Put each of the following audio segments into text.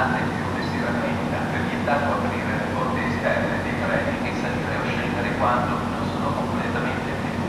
Attenzione, si rammenta, è vietato aprire le porte esterne dei treni e salire o scendere quando non sono completamente pieni.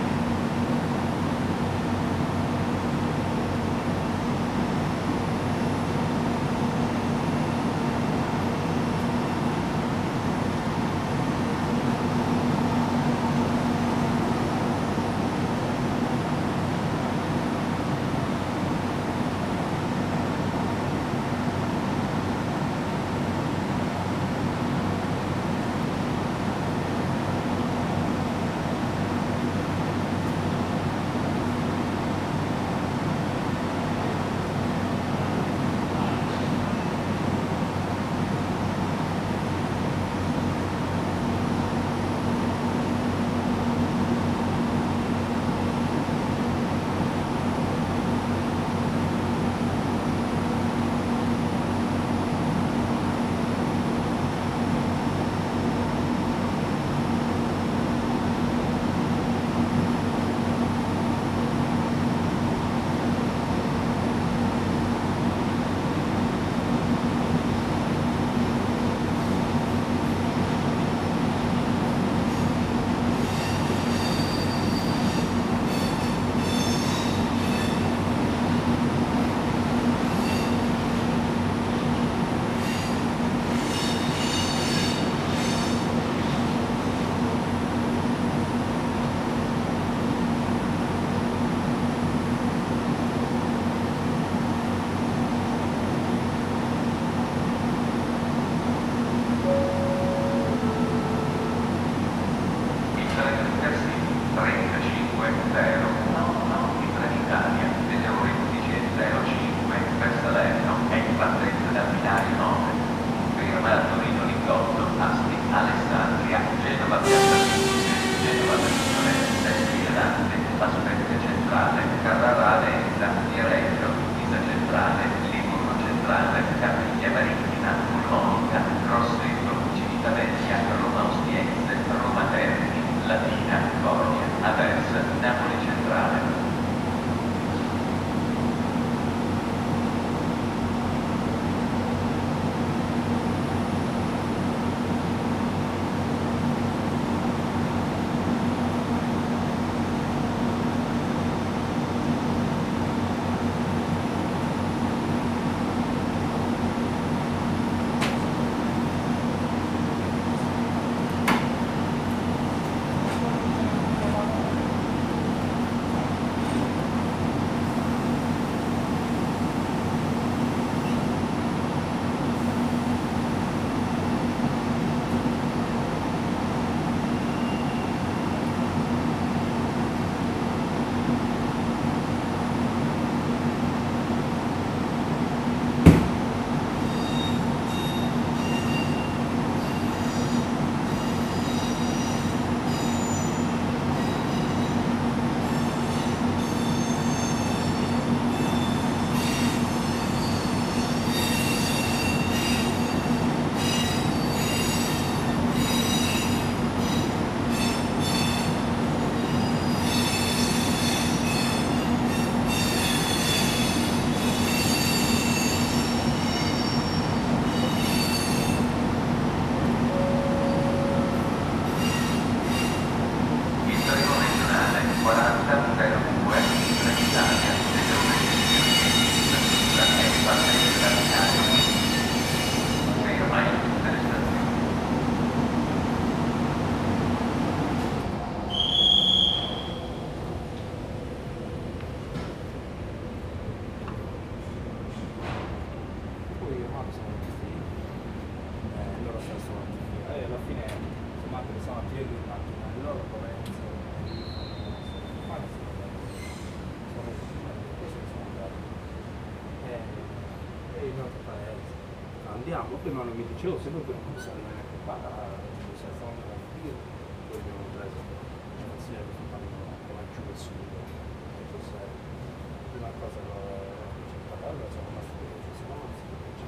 Andiamo, prima non mi dicevo sempre per non salire neanche qua, senza un io, poi abbiamo preso una consiglia che fa che va giù e su, che forse è la prima cosa che c'è stata, allora sono rimasti che se no non si capisce.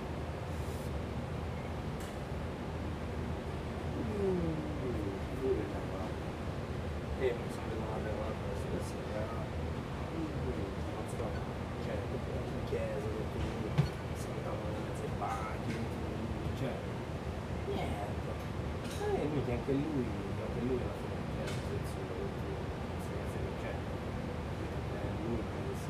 E non sono venuto a vedere l'altra sera, non so, cioè, in chiesa, si mettono in mezzo ai banchi, vedi anche lui alla fine è la posizione del 6%. Lui penso sia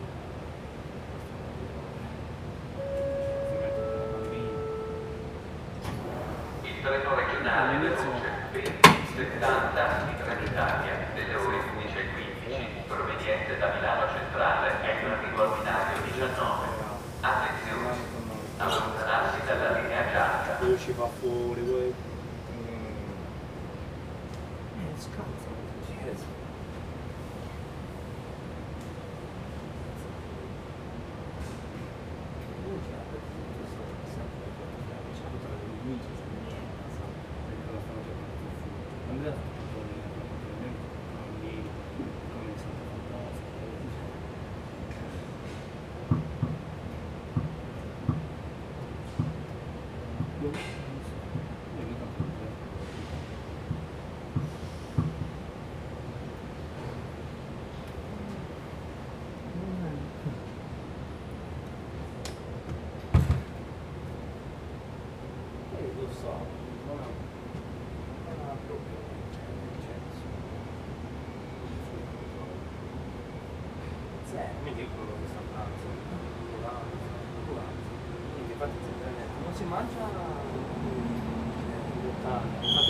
Il treno regionale all'inizio veloce 2070 di Trenitalia delle ore 11:15 proveniente da Milano Centrale è in arrivo al binario 19. Attenzione, allontanarsi dalla linea gialla. lui ci fa fuori poi scazzo lo so, non ha problemi, quindi io quello che sta andando, quindi infatti non si mangia lontano, infatti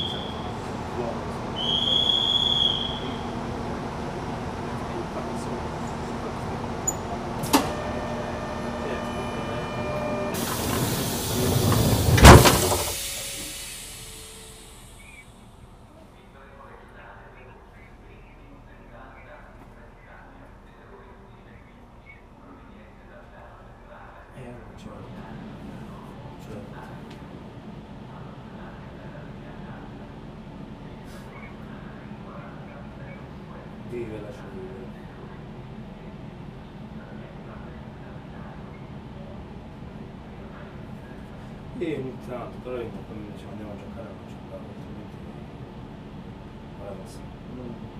vive la sua e ogni tanto, però quando ci andiamo a giocare non ci andiamo, altrimenti guarda, sì.